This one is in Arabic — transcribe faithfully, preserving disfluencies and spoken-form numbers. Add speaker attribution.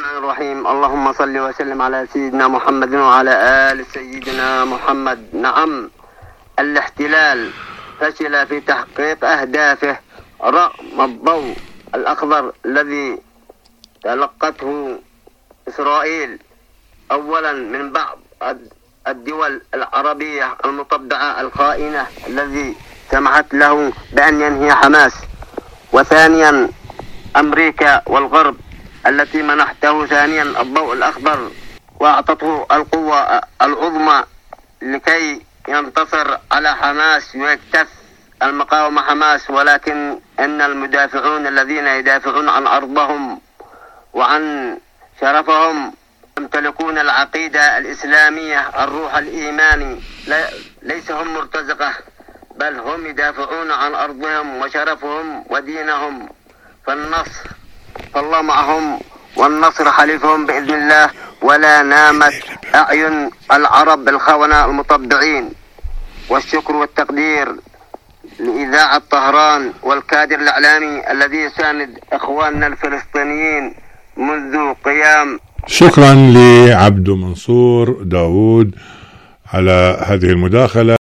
Speaker 1: الرحمن الرحيم. اللهم صل وسلم على سيدنا محمد وعلى آل سيدنا محمد. نعم، الاحتلال فشل في تحقيق أهدافه رغم الضوء الأخضر الذي تلقته إسرائيل أولا من بعض الدول العربية المطبعة الخائنة الذي سمحت له بأن ينهي حماس، وثانيا أمريكا والغرب التي منحته ثانيا الضوء الأخضر وأعطته القوة العظمى لكي ينتصر على حماس ويكتف المقاومة حماس. ولكن إن المدافعون الذين يدافعون عن أرضهم وعن شرفهم يمتلكون العقيدة الإسلامية، الروح الإيماني، ليس هم مرتزقة بل هم يدافعون عن أرضهم وشرفهم ودينهم. فالنصر فالله معهم والنصر حليفهم بإذن الله. ولا نامت أعين العرب الخونة المطبعين. والشكر والتقدير لإذاعة طهران والكادر الإعلامي الذي يساند إخواننا الفلسطينيين منذ قيام.
Speaker 2: شكرا لعبد منصور داود على هذه المداخلة.